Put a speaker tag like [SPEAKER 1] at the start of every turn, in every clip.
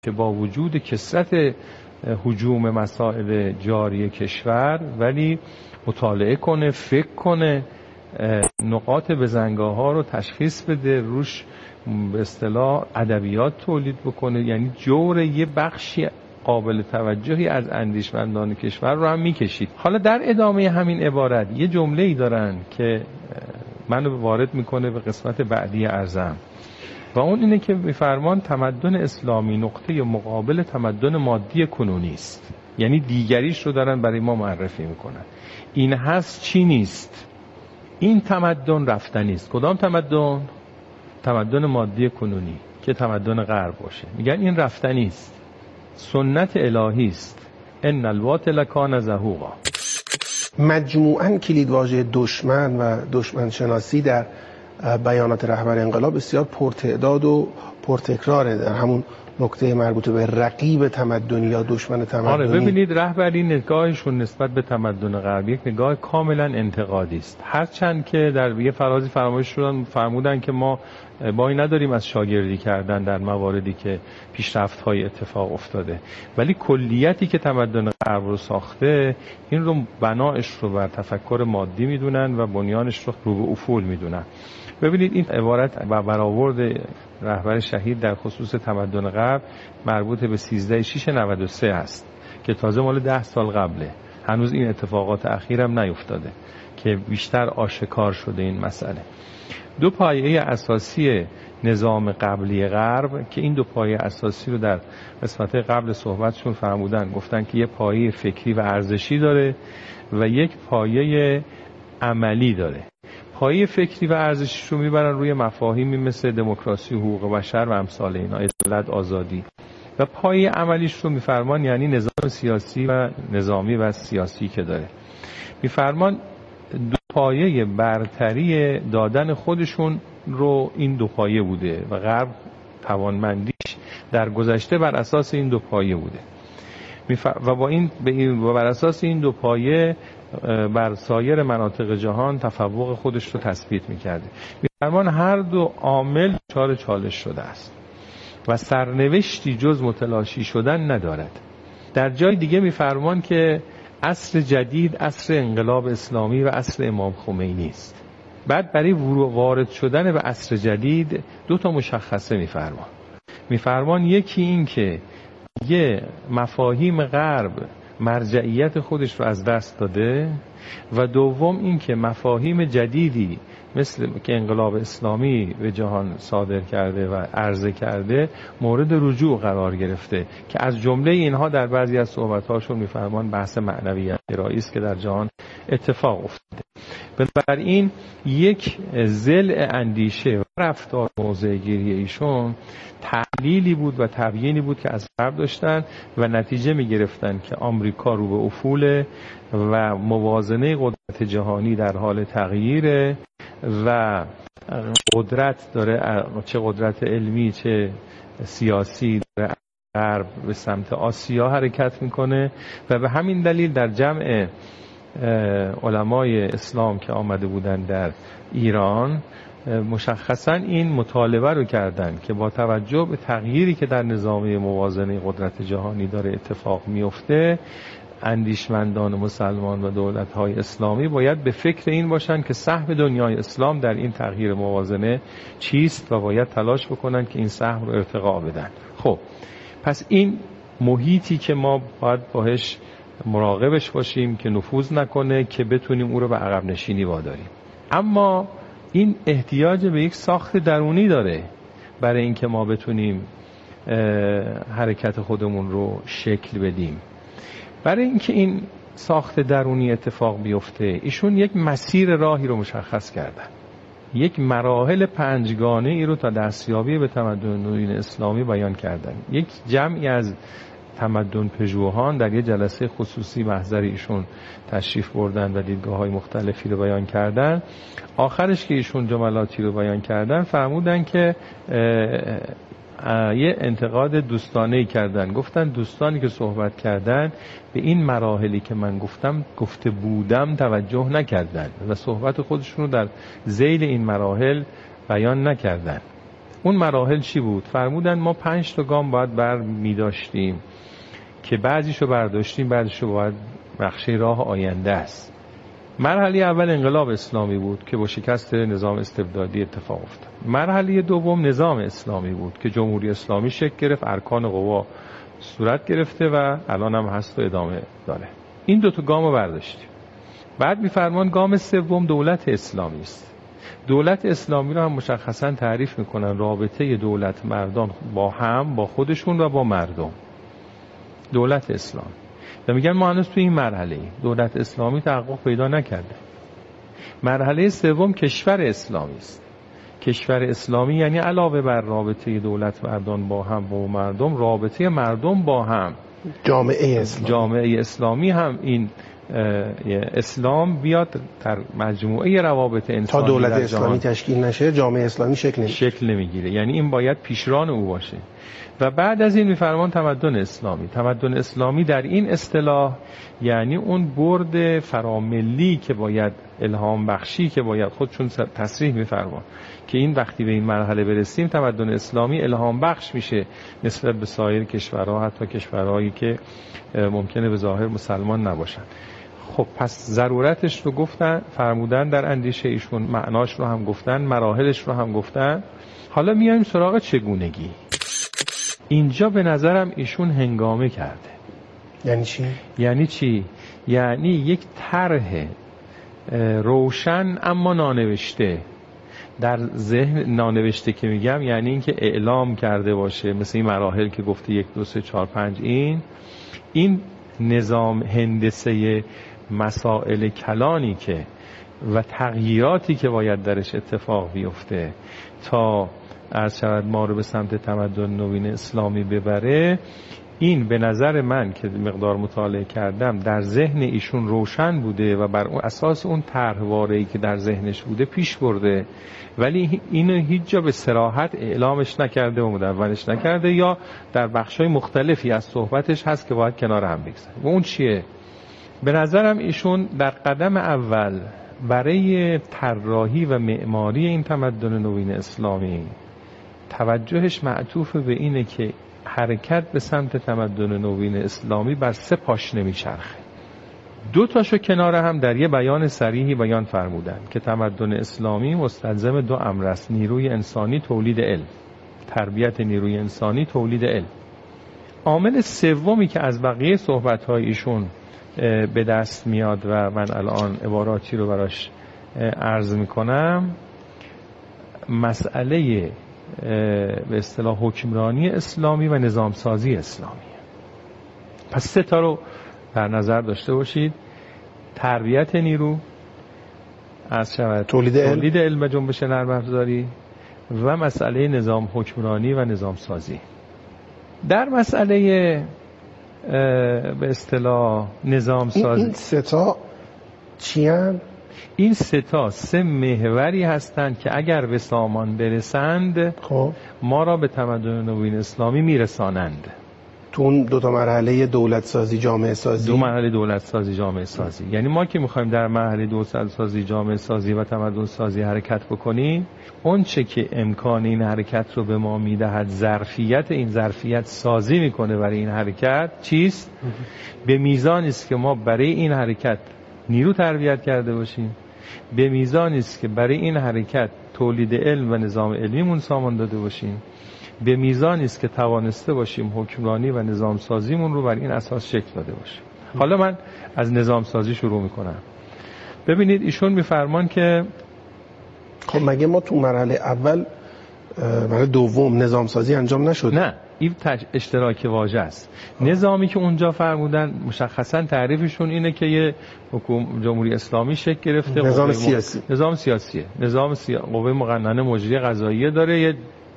[SPEAKER 1] که با وجود کثرت هجوم مسائل جاری کشور ولی مطالعه کنه، فکر کنه، نقاط بزنگاه ها رو تشخیص بده، روش به اصطلاح ادبیات تولید بکنه. یعنی جور یه بخشی قابل توجهی از اندیشمندان کشور رو هم میکشید. حالا در ادامه همین عبارت یه جمله‌ای دارن که منو وارد میکنه به قسمت بعدی ارزم و اون اینه که میفرمان تمدن اسلامی نقطه مقابل تمدن مادی کنونی است. یعنی دیگریش رو دارن برای ما معرفی میکنن. این هست چی نیست. این تمدن رفتنی است. کدام تمدن؟ تمدن مادی کنونی که تمدن غرب باشه. میگن این رفتنی است. سنت الهی است. ان الباطل کان زهوقا.
[SPEAKER 2] مجموعاً کلیدواژه دشمن و دشمن شناسی در بیانات رهبر انقلاب بسیار پرتعداد و پرتکراره. در همون نکته مربوط به رقیب تمدنی یا دشمن تمدنی.
[SPEAKER 1] آره ببینید رهبری نگاهشون نسبت به تمدن غرب یک نگاه کاملا انتقادی است. هرچند که در یه فرازی فرمایش شدن فرمودن که ما بایی نداریم از شاگردی کردن در مواردی که پیشرفت‌های اتفاق افتاده، ولی کلیتی که تمدن غرب رو ساخته این رو بنایش رو بر تفکر مادی میدونن و بنیانش رو رو به افول میدونن. ببینید این عبارت و برآورد رهبر شهید در خصوص تمدن غرب مربوط به 13/6/93 است که تازه مال 10 سال قبله. هنوز این اتفاقات اخیرم نیفتاده که بیشتر آشکار شده این مسئله. دو پایه اساسی نظام قبلی غرب که این دو پایه اساسی رو در قسمت قبل صحبتشون فرمودن، گفتن که یه پایه فکری و ارزشی داره و یک پایه عملی داره. پایه فکری و ارزشی رو میبرن روی مفاهیمی مثل دموکراسی، حقوق بشر و امثال اینا، عدالت، آزادی، و پایه عملیش رو میفرمان یعنی نظام سیاسی و نظامی و سیاسی که داره. میفرمان دو پایه برتری دادن خودشون رو این دو پایه بوده و غرب توانمندیش در گذشته بر اساس این دو پایه بوده و بر اساس این دو پایه بر سایر مناطق جهان تفوق خودش رو تثبیت میکرده. میفرمان هر دو عامل دچار چالش شده است و سرنوشتی جز متلاشی شدن ندارد. در جای دیگه میفرمان که عصر جدید عصر انقلاب اسلامی و عصر امام خمینی است. بعد برای وارد شدن به عصر جدید دو تا مشخصه میفرمان یکی این که یه مفاهیم غرب مرجعیت خودش رو از دست داده و دوم این که مفاهیم جدیدی مثل که انقلاب اسلامی به جهان صادر کرده و عرضه کرده مورد رجوع قرار گرفته که از جمله اینها در بعضی از صحبت‌هاشون می‌فرمان بحث معنویت گرایی است که در جهان اتفاق افتاده. بنابراین یک ضلع اندیشه و رفتار موضع گیری ایشون تحلیلی بود و تبیینی بود که از غرب داشتن و نتیجه می‌گرفتن که آمریکا رو به افول و موازنه قدرت جهانی در حال تغییره و قدرت داره، چه قدرت علمی چه سیاسی، داره غرب به سمت آسیا حرکت میکنه و به همین دلیل در جمع علمای اسلام که آمده بودن در ایران مشخصا این مطالبه رو کردن که با توجه به تغییری که در نظام موازنه قدرت جهانی داره اتفاق میفته اندیشمندان مسلمان و دولت‌های اسلامی باید به فکر این باشن که سهم دنیای اسلام در این تغییر موازنه چیست و باید تلاش بکنن که این سهم رو ارتقا بدن. خب پس این محیطی که ما باید باهاش مراقبش باشیم که نفوذ نکنه که بتونیم او رو به عقب نشینی واداریم. اما این احتیاج به یک ساخت درونی داره برای اینکه ما بتونیم حرکت خودمون رو شکل بدیم. برای اینکه این ساخت درونی اتفاق بیفته ایشون یک مسیر راهی رو مشخص کردن، یک مراحل پنجگانه ای رو تا دستیابی به تمدن نوین اسلامی بیان کردن. یک جمعی از تمدن پژوهان در یک جلسه خصوصی محضر ایشون تشریف بردن و دیدگاه‌های مختلفی رو بیان کردن. آخرش که ایشون جملاتی رو بیان کردن فرمودن که یه انتقاد دوستانه‌ای کردن، گفتن دوستانی که صحبت کردن به این مراحلی که من گفته بودم توجه نکردن و صحبت خودشون رو در ذیل این مراحل بیان نکردن. اون مراحل چی بود؟ فرمودن ما 5 تا گام باید بر می داشتیم که بعضیشو برداشتیم، بعضیشو باید نقشه راه آینده است. مرحله اول انقلاب اسلامی بود که با شکست نظام استبدادی اتفاق افتاد. مرحله دوم نظام اسلامی بود که جمهوری اسلامی شکل گرفت، ارکان قوا صورت گرفته و الان هم هست و ادامه داره. این 2 تا گامو برداشتیم. بعد می‌فرمان گام سوم دولت اسلامی است. دولت اسلامی رو هم مشخصاً تعریف میکنن، رابطه دولت مردان با هم، با خودشون و با مردم. دولت اسلام و میگن ما هنوز توی این مرحله دولت اسلامی تحقق پیدا نکرده. مرحله سوم کشور اسلامی است. کشور اسلامی یعنی علاوه بر رابطه دولت مردان با هم با مردم، رابطه مردم با هم، جامعه اسلامی هم این اسلام بیاد در مجموعه روابط انسانی.
[SPEAKER 2] تا دولت اسلامی تشکیل نشه جامعه اسلامی شکل
[SPEAKER 1] نمیگیره. یعنی این باید پیشران او باشه. و بعد از این میفرمان تمدن اسلامی. تمدن اسلامی در این اصطلاح یعنی اون برد فراملی که باید الهام بخشی که باید خودشون تصریح میفرمان که این وقتی به این مرحله برسیم تمدن اسلامی الهام بخش میشه نسبت به سایر کشورها، حتی کشورهایی که ممکنه به ظاهر مسلمان نباشن. خب پس ضرورتش رو گفتن، فرمودن در اندیشه ایشون، معناش رو هم گفتن، مراحلش رو هم گفتن. حالا میایم سراغ چگونگی. اینجا به نظرم ایشون هنگامه کرده.
[SPEAKER 2] یعنی چی؟
[SPEAKER 1] یعنی یک طرح روشن اما نانوشته در ذهن، نانوشته که میگم یعنی اینکه اعلام کرده باشه، مثل این مراحل که گفته 1 2 3 4 5 این نظام هندسه مسائل کلانی که و تغییراتی که باید درش اتفاق بیفته تا عرض شود ما رو به سمت تمدن نوین اسلامی ببره. این به نظر من که مقدار مطالعه کردم در ذهن ایشون روشن بوده و بر اون اساس اون طرحواره‌ای که در ذهنش بوده پیش برده، ولی اینو هیچ جا به صراحت اعلامش نکرده و مدونش نکرده، یا در بخشای مختلفی از صحبتش هست که باید کنار هم بگذاریم. و اون چیه؟ به نظرم ایشون در قدم اول برای طراحی و معماری این تمدن نوین اسلامی توجهش معطوف به اینه که حرکت به سمت تمدن نوین اسلامی بر 3 پاشنه میچرخه. 2 تاشو کنار هم در یه بیان صریحی بیان فرمودن که تمدن اسلامی مستلزم 2 امر است: نیروی انسانی، تولید علم. تربیت نیروی انسانی، تولید علم. عامل سومی که از بقیه صحبت‌های ایشون به دست میاد و من الان عباراتی رو براش عرض میکنم، مسئله به اصطلاح حکمرانی اسلامی و نظامسازی اسلامی. پس 3 تا رو در نظر داشته باشید: تربیت نیرو، از شود تولید علم و جنبش نرم افزاری، و مسئله نظام حکمرانی و نظامسازی. در مسئله به اصطلاح نظامسازی
[SPEAKER 2] این 3 تا چی هستند؟
[SPEAKER 1] این 3 تا 3 محوری هستند که اگر به سامان برسند
[SPEAKER 2] خب
[SPEAKER 1] ما را به تمدن نوین اسلامی میرسانند.
[SPEAKER 2] تو اون 2 تا مرحله دولت سازی جامعه سازی،
[SPEAKER 1] 2 مرحله دولت سازی جامعه سازی، یعنی ما که میخوایم در مرحله دولت سازی جامعه سازی و تمدن سازی حرکت بکنیم، اون چه که امکان این حرکت رو به ما میدهد، ظرفیت این ظرفیت سازی میکنه برای این حرکت چیست؟ به میزانی است که ما برای این حرکت نیرو تربیت کرده باشیم، به میزانی است که برای این حرکت تولید علم و نظام علمیمون سامان داده باشیم، به میزانی است که توانسته باشیم حکمرانی و نظام سازیمون رو بر این اساس شکل داده باشیم. حالا من از نظام سازی شروع میکنم. ببینید ایشون میفرمان که
[SPEAKER 2] خب مگه ما تو مرحله اول، مرحله دوم نظام سازی انجام نشد؟
[SPEAKER 1] نه، این اشتراک واژه است. نظامی که اونجا فرمودن مشخصا تعریفشون اینه که یه جمهوری اسلامی شکل گرفته،
[SPEAKER 2] نظام سیاسی،
[SPEAKER 1] نظام سیاسیه، قوه مقننه مجریه قضاییه داره، یه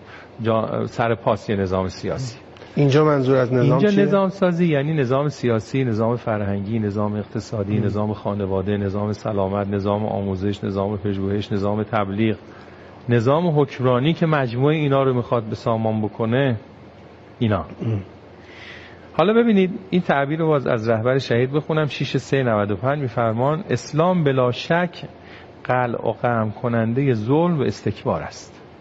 [SPEAKER 1] سرپاس یه نظام سیاسی.
[SPEAKER 2] اینجا منظور از نظام
[SPEAKER 1] اینجا
[SPEAKER 2] چیه؟
[SPEAKER 1] نظام سازی یعنی نظام سیاسی، نظام فرهنگی، نظام اقتصادی، نظام خانواده، نظام سلامت، نظام آموزش، نظام پژوهش، نظام تبلیغ، نظام حکمرانی که مجموعه اینا رو میخواد به سامان بکنه. اینا حالا ببینید این تعبیر رو باز از رهبر شهید بخونم. 6/3/95 میفرمان اسلام بلا شک قلع و قم کننده ظلم و استکبار است.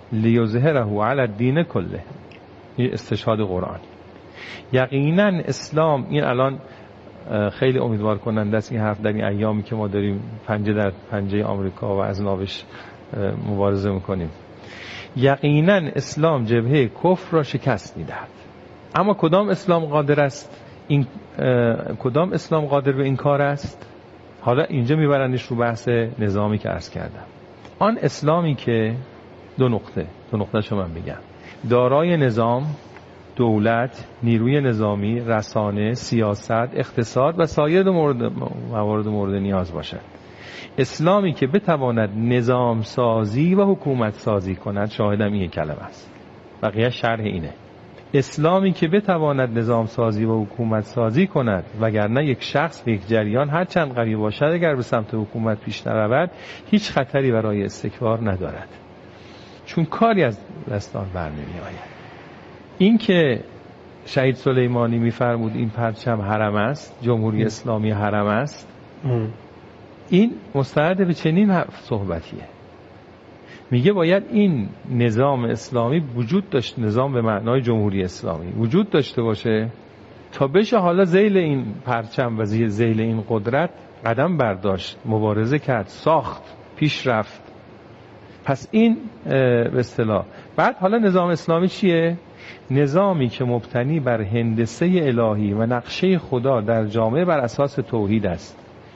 [SPEAKER 1] لیظهره علی الدین کله. این استشهاد قرآن. یقینا اسلام، این الان خیلی امیدوار کننده است این حرف در این ایامی که ما داریم پنجه در پنجه آمریکا و اذنابش مبارزه میکنیم. یقینا اسلام جبهه کفر را شکست میدهد. اما کدام اسلام قادر است کدام اسلام قادر به این کار است؟ حالا اینجا میبرندش رو بحث نظامی که عرض کردم. آن اسلامی که دو نقطه شو من بگم، دارای نظام، دولت، نیروی نظامی، رسانه، سیاست، اقتصاد و سایر موارد مورد نیاز باشد. اسلامی که بتواند نظام سازی و حکومت سازی کند، شاهدم این کلمه است، بقیه شرح اینه. اسلامی که بتواند نظام سازی و حکومت سازی کند، وگرنه یک شخص به یک جریان هر چند قوی باشد اگر به سمت حکومت پیش نرود هیچ خطری برای استکبار ندارد، چون کاری از دست آن برنمی آید. این که شهید سلیمانی میفرمود این پرچم حرم است، جمهوری اسلامی حرم است، این مستند به چنین صحبتیه. میگه باید این نظام اسلامی وجود داشت، نظام به معنای جمهوری اسلامی وجود داشته باشه تا بشه حالا ذیل این پرچم و ذیل این قدرت قدم برداشت، مبارزه کرد، ساخت، پیش رفت. پس این به اصطلاح. بعد حالا نظام اسلامی چیه؟ نظامی که مبتنی بر هندسه الهی و نقشه خدا در جامعه بر اساس توحید است.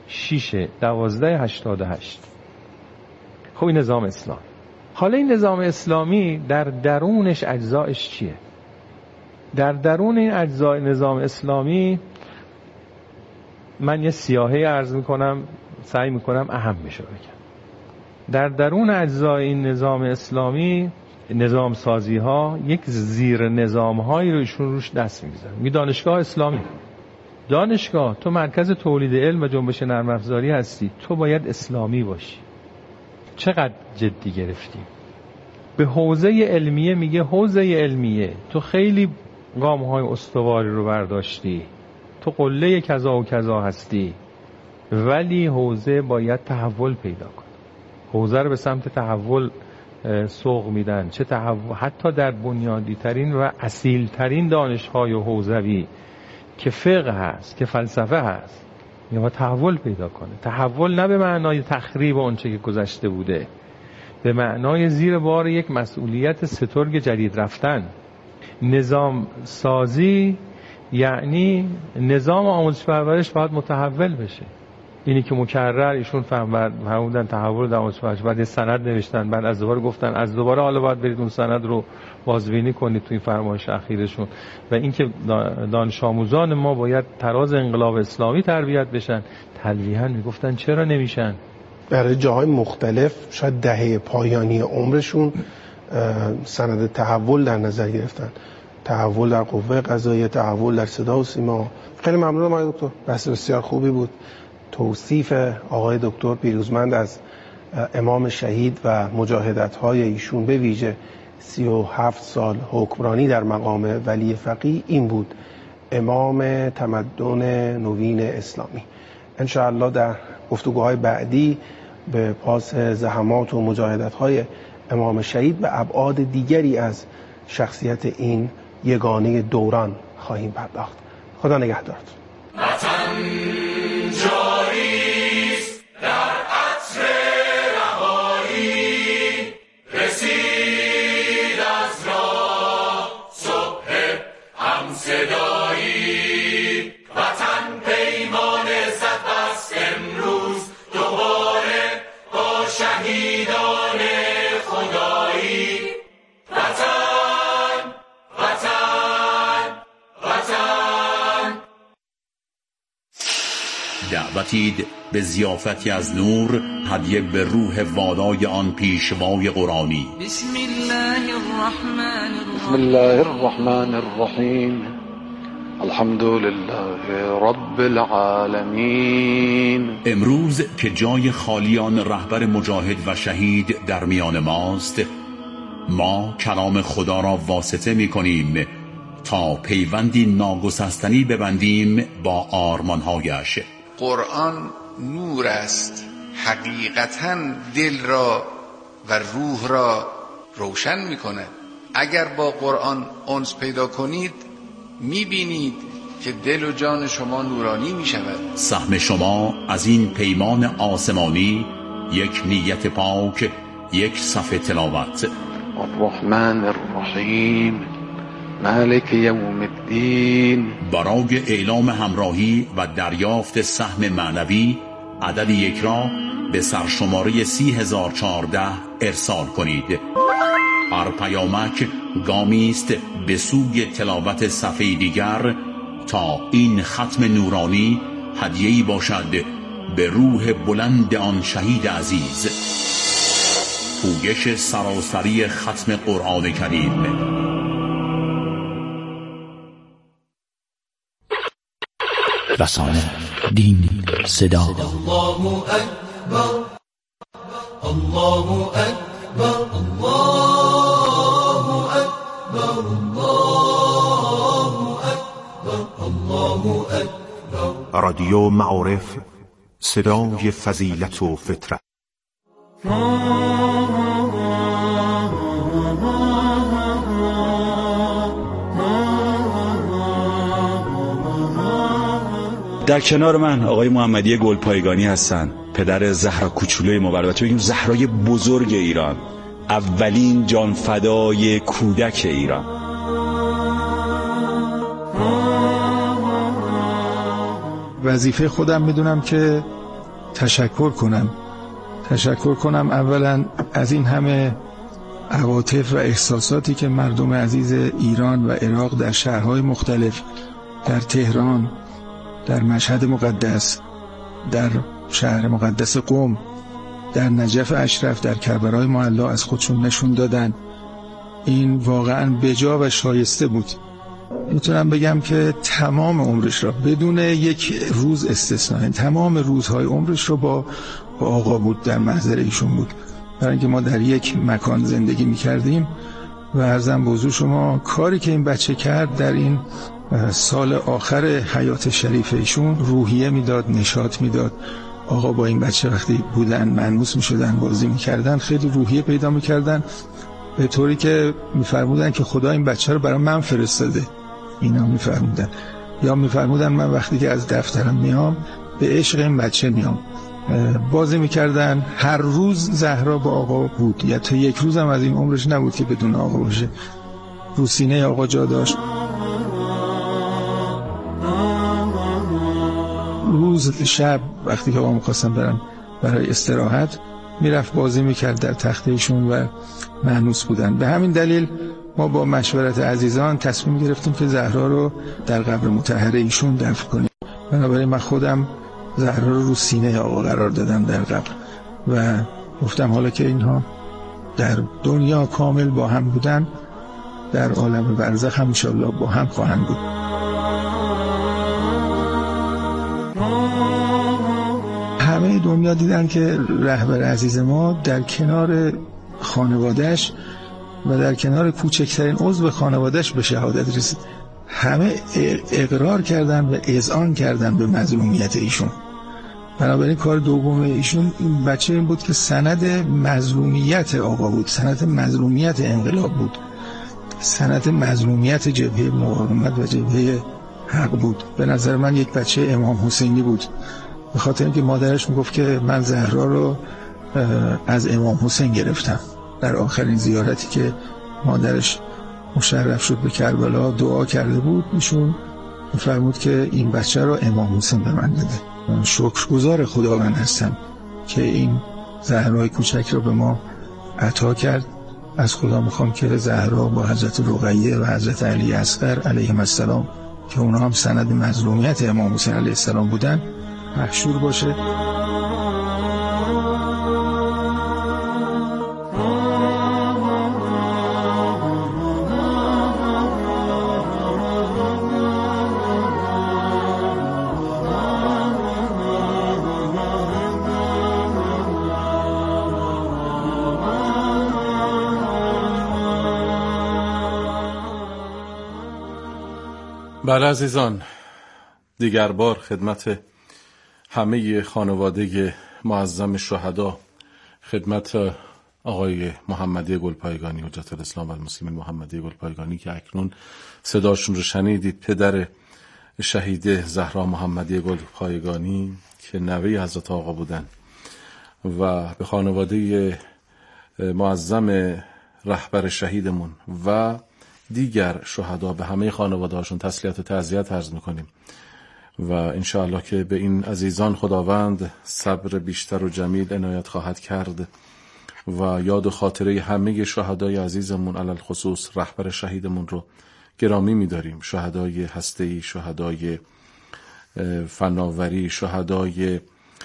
[SPEAKER 1] 6/12/88. خب این نظام اسلام. حالا این نظام اسلامی در درونش اجزایش چیه؟ در درون این اجزای نظام اسلامی من یه سیاهی عرض میکنم، سعی میکنم اهم بشه بگم. در درون اجزای این نظام اسلامی، نظام سازی ها، یک زیر نظام هایی رو ایشون روش دست میگذارن. می دانشگاه اسلامی، دانشگاه تو مرکز تولید علم و جنبش نرم افزاری هستی، تو باید اسلامی باشی. چقدر جدی گرفتیم. به حوزه علمیه میگه حوزه علمیه تو خیلی گام های استواری رو برداشتی، تو قله کذا و کذا هستی، ولی حوزه باید تحول پیدا کنه. حوزه رو به سمت تحول سوق میدن، چه تحول حتی در بنیادی ترین و اصیل ترین دانش های حوزوی که فقه هست، که فلسفه هست، یا تحول پیدا کنه. تحول نه به معنای تخریب آنچه که گذشته بوده، به معنای زیر بار یک مسئولیت سترگ جدید رفتن. نظام سازی یعنی نظام آموزش پرورش باید متحول بشه. اینی که مکرر ایشون فهموندن تحول در آموزش پرورش، بعد یه سند نوشتن، بعد از دوباره گفتن از دوباره حالا باید برید اون سند رو بازبینی کنید تو این فرمایش اخیرشون. و اینکه دانش آموزان ما باید تراز انقلاب اسلامی تربیت بشن، تلویحاً میگفتن چرا نمیشن؟
[SPEAKER 2] برای جاهای مختلف شاید دهه پایانی عمرشون سند تحول در نظر گرفتن، تحول در قوه قضاییه، تحول در صدا و سیما. خیلی ممنونم آقای دکتر، بحث بسیار خوبی بود. توصیف آقای دکتر پیروزمند از امام شهید و مجاهدت‌های ایشون به ویژه 37 سال حکمرانی در مقام ولی فقیه این بود: امام تمدن نوین اسلامی. انشاءالله در گفتگوهای بعدی به پاس زحمات و مجاهدت‌های امام شهید و ابعاد دیگری از شخصیت این یگانه دوران خواهیم پرداخت. خدا نگهدارتون.
[SPEAKER 3] وطن جاریست در عطر رهایی، رسید از راه صبح همصدایی. وطن پیمان زد بست امروز دوباره با شهیدان خدایی. وطن وطن وطن.
[SPEAKER 4] دعوتید به ضیافتی از نور، هدیه به روح والای آن پیشوای قرآنی.
[SPEAKER 5] بسم الله الرحمن الرحیم.
[SPEAKER 6] بسم الله الرحمن الرحیم. الحمد لله رب العالمین.
[SPEAKER 4] امروز که جای خالیان رهبر مجاهد و شهید در میان ماست، ما کلام خدا را واسطه می کنیم تا پیوندی ناگسستنی ببندیم با آرمانهایش.
[SPEAKER 7] قرآن نور است، حقیقتاً دل را و روح را روشن میکنه. اگر با قرآن انس پیدا کنید میبینید که دل و جان شما نورانی میشود.
[SPEAKER 4] سهم شما از این پیمان آسمانی یک نیت پاک، یک صفحه تلاوت.
[SPEAKER 6] الرحمن الرحیم مالک یوم الدین.
[SPEAKER 4] برای اعلام همراهی و دریافت سهم معنوی عدد یک را به سرشماره 30014 ارسال کنید. هر پیامک گامی است به سوی تلاوت صفحه دیگر تا این ختم نورانی هدیه‌ای باشد به روح بلند آن شهید عزیز. پویش سراسری ختم قرآن کریم.
[SPEAKER 8] رسانه، دین، صدا.
[SPEAKER 3] الله اکبر، الله اکبر، الله اکبر، الله اکبر، الله اکبر.
[SPEAKER 9] رادیو معارف، صدای فضیلت و فطرت.
[SPEAKER 10] در کنار من آقای محمدی گلپایگانی هستن، پدر زهرا کوچولوی ما، البته بگیم زهرای بزرگ ایران، اولین جانفدای کودک ایران.
[SPEAKER 11] وظیفه خودم میدونم که تشکر کنم اولا از این همه عواطف و احساساتی که مردم عزیز ایران و عراق در شهرهای مختلف، در تهران، در مشهد مقدس، در شهر مقدس قم، در نجف اشرف، در کربلای معلی از خودشون نشون دادن. این واقعا بجا و شایسته بود. میتونم بگم که تمام عمرش را بدون یک روز استثنایی، تمام روزهای عمرش رو با آقا بود، در محضر ایشون بود. برای اینکه ما در یک مکان زندگی میکردیم و عرضم به حضور شما کاری که این بچه کرد در این سال آخر حیات شریف ایشون روحیه میداد، نشاط میداد. آقا با این بچه وقتی بودن مانوس میشدن، بازی میکردن، خیلی روحیه پیدا میکردن، به طوری که میفرمودن که خدا این بچه رو برای من فرستاده. اینا میفرمودن، یا میفرمودن من وقتی که از دفترم میام به عشق این بچه میام. بازی میکردن. هر روز زهرا با آقا بود، یا تا یک روز هم از این عمرش نبود که بدون آقا باشه. رو سینه آقا جا داشت. روز شب وقتی که آقا میخواستن برن برای استراحت، میرفت بازی میکرد در تخت ایشون و مانوس بودن. به همین دلیل ما با مشورت عزیزان تصمیم گرفتیم که زهرا رو در قبر مطهر ایشون دفن کنیم. بنابراین من خودم زهرا رو سینه آقا قرار دادم در قبر و گفتم حالا که اینها در دنیا کامل با هم بودن، در عالم برزخ هم انشاءالله با هم خواهند بود. همه دنیا دیدن که رهبر عزیز ما در کنار خانواده‌اش و در کنار کوچکترین عضو خانواده‌اش به شهادت رسید. همه اقرار کردن و اذعان کردن به مظلومیت ایشون. بنابراین کار دوم ایشون این بچه این بود که سند مظلومیت آقا بود، سند مظلومیت انقلاب بود، سند مظلومیت جبهه مقاومت و جبهه حق بود. به نظر من یک بچه امام حسینی بود، به خاطر اینکه مادرش میگفت که من زهرا رو از امام حسین گرفتم. در آخرین زیارتی که مادرش مشرف شد به کربلا دعا کرده بود، ایشون فرمود که این بچه رو امام حسین به من بده. شکرگزار خداوند هستم که این زهرای کوچک رو به ما عطا کرد. از خدا میخوام که زهرا با حضرت رقیه و حضرت علی اصغر علیهم السلام که اونا هم سند مظلومیت امام حسین علیه السلام بودن محشور باشه.
[SPEAKER 12] بله عزیزان، دیگر بار خدمت همه خانواده معظم شهدا، خدمت آقای محمدی گلپایگانی، حجت الاسلام و المسلمین محمدی گلپایگانی که اکنون صداشون رو شنیدید، پدر شهید زهرا محمدی گلپایگانی که نوه حضرت آقا بودن و به خانواده معظم رهبر شهیدمون و دیگر شهدا، به همه خانواده هاشون تسلیت و تعزیت عرض میکنیم و انشاءالله که به این عزیزان خداوند صبر بیشتر و جمیل عنایت خواهد کرد و یاد و خاطره همه شهدای عزیزمون علل خصوص رهبر شهیدمون رو گرامی می‌داریم. شهدای هسته‌ای، شهدای فناوری، شهدای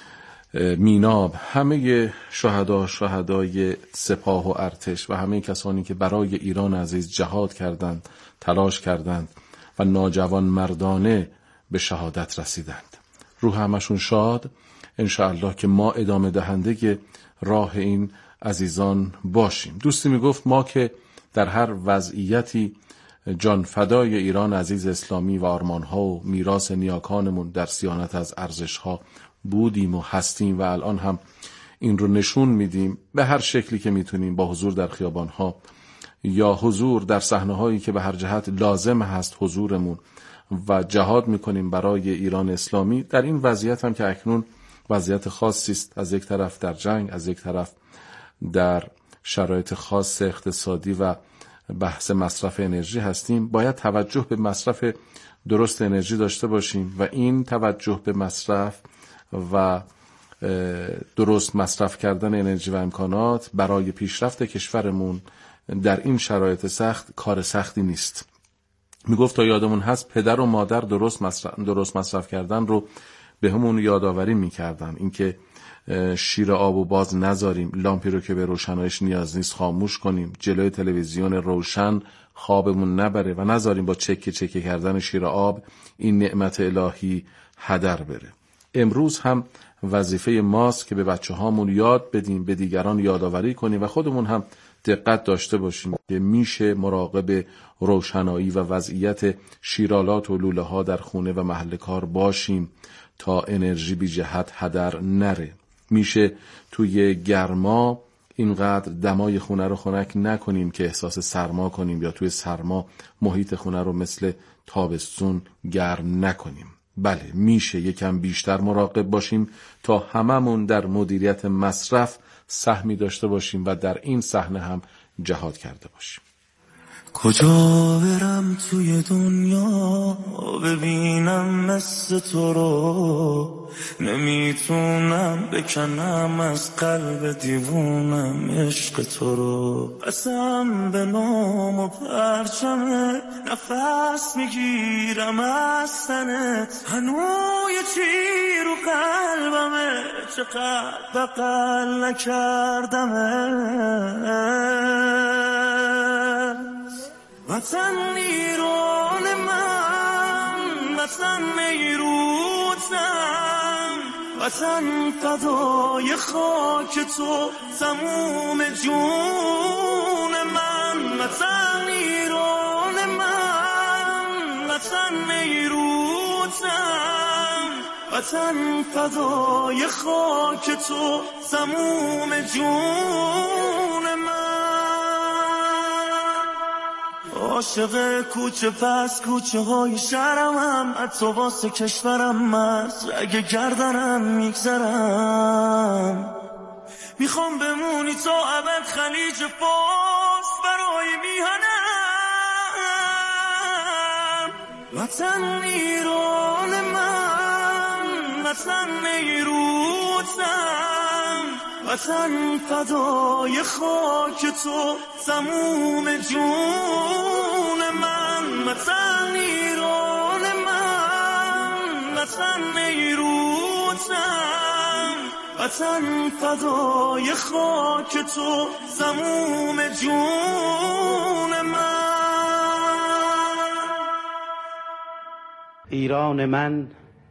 [SPEAKER 12] میناب، همه شهدای سپاه و ارتش و همه کسانی که برای ایران عزیز جهاد کردند، تلاش کردند و ناجوان مردانه به شهادت رسیدند. روح همشون شاد. انشاءالله که ما ادامه دهنده راه این عزیزان باشیم. دوستی میگفت ما که در هر وضعیتی جان فدای ایران عزیز اسلامی و آرمانها و میراث نیاکانمون در صیانت از ارزشها بودیم و هستیم و الان هم این رو نشون میدیم به هر شکلی که میتونیم، با حضور در خیابانها یا حضور در صحنه‌هایی که به هر جهت لازم هست حضورمون و جهاد میکنیم برای ایران اسلامی. در این وضعیت هم که اکنون وضعیت خاصی است، از یک طرف در جنگ، از یک طرف در شرایط خاص اقتصادی و بحث مصرف انرژی هستیم، باید توجه به مصرف درست انرژی داشته باشیم و این توجه به مصرف و درست مصرف کردن انرژی و امکانات برای پیشرفت کشورمون در این شرایط سخت کار سختی نیست. میگفت تا یادمون هست پدر و مادر درست مصرف کردن رو به همون یادآوری میکردن، اینکه شیر آب و باز نذاریم، لامپی رو که به روشنایش نیاز نیست خاموش کنیم، جلوی تلویزیون روشن خوابمون نبره و نذاریم با چکه کردن شیر آب این نعمت الهی هدر بره. امروز هم وظیفه ماست که به بچه هامون یاد بدیم، به دیگران یادآوری کنیم و خودمون هم دقت داشته باشیم که میشه مراقب روشنایی و وضعیت شیرالات و لوله ها در خونه و محل کار باشیم تا انرژی بی جهت هدر نره. میشه توی گرما اینقدر دمای خونه رو خنک نکنیم که احساس سرما کنیم یا توی سرما محیط خونه رو مثل تابستون گرم نکنیم. بله، میشه یکم بیشتر مراقب باشیم تا هممون در مدیریت مصرف سهمی داشته باشیم و در این صحنه هم جهاد کرده باشیم.
[SPEAKER 13] کجا برم توی دنیا ببینم مثل تو رو، نمیتونم بکنم از قلب دیوونم عشق تو رو. قسم به نام و پرچمت نفس میگیرم از تنت، هنوز یه چی رو قلبمه چقدر بغل نکردمه. وطن ایران من، وطن میروتم، وطن فدای خاک تو تموم جون من. وطن ایران من، وطن میروتم، وطن فدای خاک تو تموم جون من. عاشق کوچه پس کوچه های شهرم، حتی واسه کشورم از رگ گردنم میگذرم. میخوام بمونی تا ابد خلیج فارس برای میهنم. وطن ایران من، وطن میروتم، وطن فدای خاک تو تموم جون من. وطن ایران من، وطن میروتم، وطن فدای خاک تو تموم جون من.
[SPEAKER 14] ایران من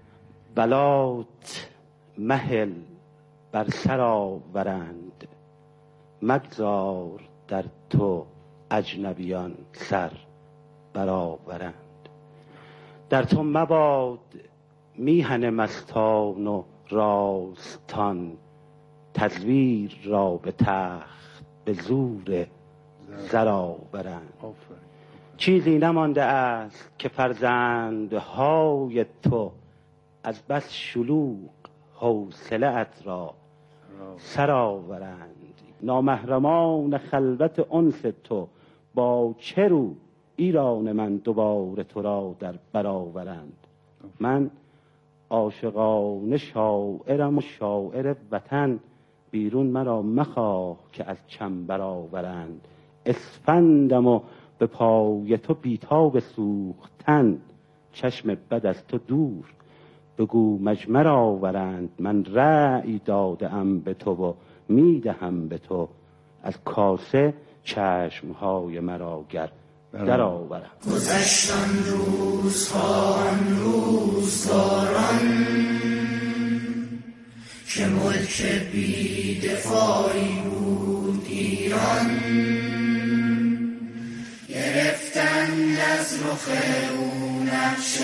[SPEAKER 14] بلات مهل بر سر آورند، مگذار در تو اجنبیان سر برآورند. در تو مباد میهن مستان و راستان، تزویر را به تخت به زور زر آورند. چیزی نمانده است که فرزندهای تو از بس شلوغ حوصله‌ات را سر آورند. نامحرمان خلوت انس تو با چه رو ایران من دوباره تو را در برآورند. من عاشقانه شاعرم و شاعر وطن، بیرون مرا مخواه که از چنبر آورند. اسفندم و به پای تو بیتاب سوختن، چشم بد از تو دور بگو مجمر آورند. من رأی دادم به تو و میدهم به تو، از کاسه چشمهای مرا گر در آورند.
[SPEAKER 3] گذشتن روزها آن روزگاران که ملک بی دفاعی بود ایران، گرفتن از رخ او نقش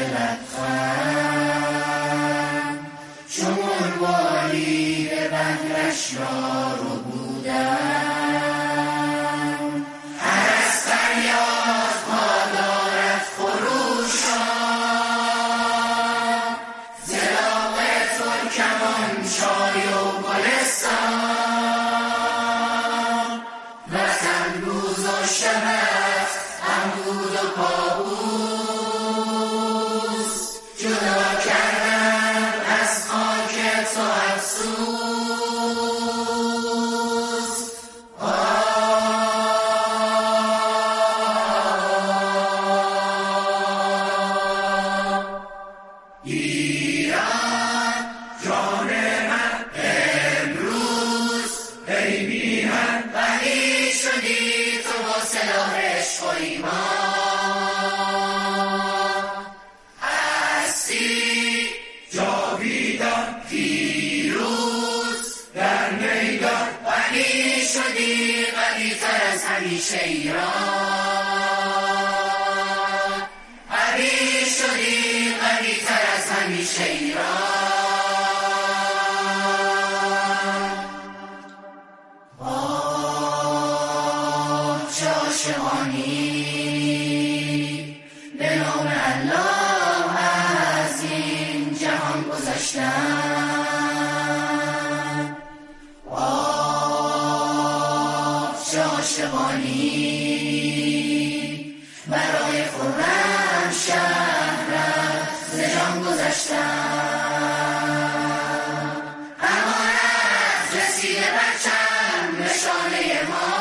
[SPEAKER 3] لبخند، چو مرغانی به بهرش را رو بودن. هر از فریاد پادارت خروشان، زلاق ترکمان چای و گلستان، وطن روز و شب عمود و پابوس، جدا کردن از خاک تو افسوس. ایران جان من امروز ای میهن غنی شدی تو با سلاح عشق و ایمان. هستی جاویدان پیروز در میدان غنی شدی، غنی تر از همیشه ایران. غنی شدی غنی تر از همیشه ایران. چه عاشقانی به نام الله از این جهان گذشتن. چه عاشقانی برای خرم شهر ز جان گذشتن. امانت رسیده پرچم نشانه ما،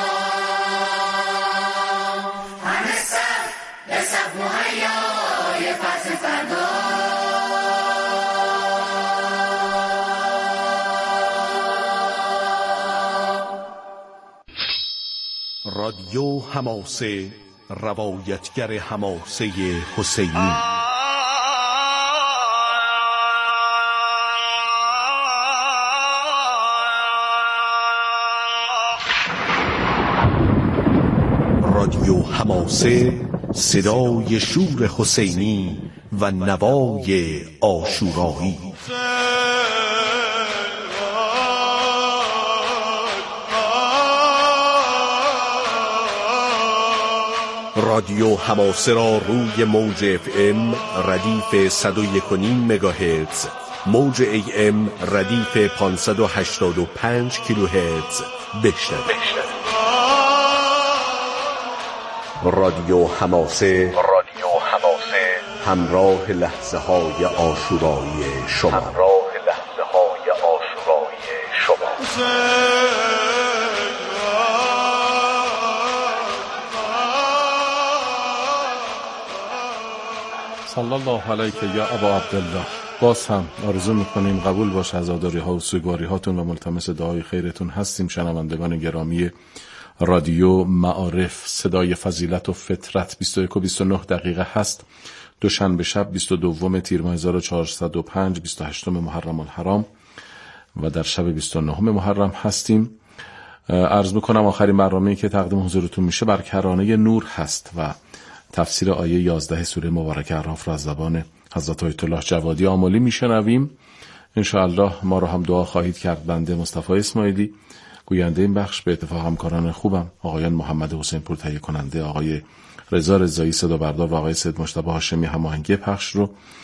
[SPEAKER 3] همه صف به صف مهیای فتح فردا.
[SPEAKER 9] رادیو حماسه، روایتگر حماسه حسینی. رادیو حماسه، صدای شور حسینی و نوای عاشورایی. رادیو حماسه را روی موج FM ردیف 101.5 مگاهرتز، موج AM ردیف 585 کیلوهرتز بشنوید. رادیو حماسه، همراه لحظه های عاشورایی شما.
[SPEAKER 12] صلی الله علیک یا ابا عبدالله. باز هم آرزو میکنیم قبول باشه عزاداری ها و سوگواری هاتون و ملتمس دعای خیرتون هستیم. شنوندگان گرامی رادیو معارف، صدای فضیلت و فطرت، 21 و 29 دقیقه هست. دوشنبه شب 22 تیر ماه 1405، 28 محرم الحرام و در شب 29 محرم هستیم. عرض میکنم آخرین برنامه‌ای که تقدیم حضورتون میشه بر کرانه نور هست و تفسیر آیه 11 سوره مبارکه اعراف را از زبان حضرت آیت الله جوادی آملی میشنویم. انشاءالله ما رو هم دعا خواهید کرد. بنده مصطفی اسماعیلی گوینده این بخش به اتفاق همکاران خوبم آقایان محمد حسین پور تهیه کننده، آقای رضا رضایی صدا بردار و آقای سید مجتبی هاشمی هماهنگی پخش رو